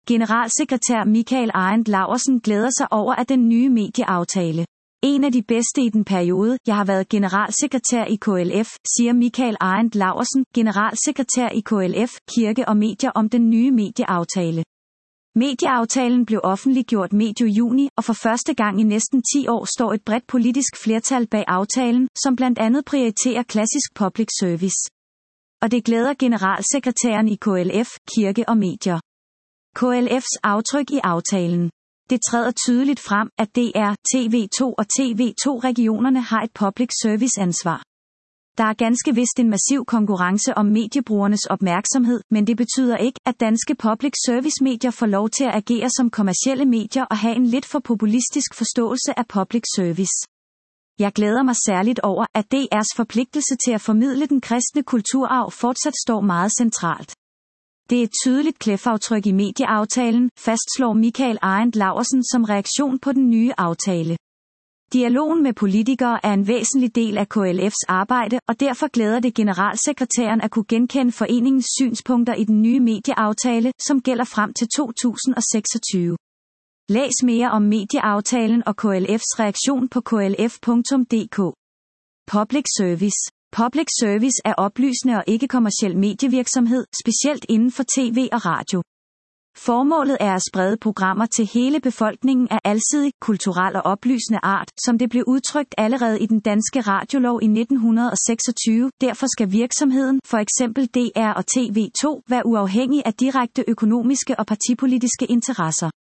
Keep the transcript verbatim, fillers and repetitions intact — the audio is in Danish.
Generalsekretær Michael Arndt Laursen glæder sig over at den nye medieaftale. En af de bedste i den periode, jeg har været generalsekretær i K L F, siger Michael Arndt Laursen, generalsekretær i K L F, Kirke og Medier om den nye medieaftale. Medieaftalen blev offentliggjort medio juni, og for første gang i næsten ti år står et bredt politisk flertal bag aftalen, som blandt andet prioriterer klassisk public service. Og det glæder generalsekretæren i K L F, Kirke og Medier. K L F's aftryk i aftalen. Det træder tydeligt frem, at D R, T V to og T V to-regionerne har et public service ansvar. Der er ganske vist en massiv konkurrence om mediebrugernes opmærksomhed, men det betyder ikke, at danske public service medier får lov til at agere som kommercielle medier og have en lidt for populistisk forståelse af public service. Jeg glæder mig særligt over, at D R's forpligtelse til at formidle den kristne kulturarv fortsat står meget centralt. Det er et tydeligt klæfaftryk i medieaftalen, fastslår Michael Arndt Laursen som reaktion på den nye aftale. Dialogen med politikere er en væsentlig del af K L F's arbejde, og derfor glæder det generalsekretæren at kunne genkende foreningens synspunkter i den nye medieaftale, som gælder frem til to tusind og seksogtyve. Læs mere om medieaftalen og K L F's reaktion på K L F punktum D K. Public service. Public service er oplysende og ikke-kommerciel medievirksomhed, specielt inden for tv og radio. Formålet er at sprede programmer til hele befolkningen af alsidig, kulturel og oplysende art, som det blev udtrykt allerede i den danske radiolov i nitten seksogtyve. Derfor skal virksomheden, for eksempel D R og T V to, være uafhængig af direkte økonomiske og partipolitiske interesser.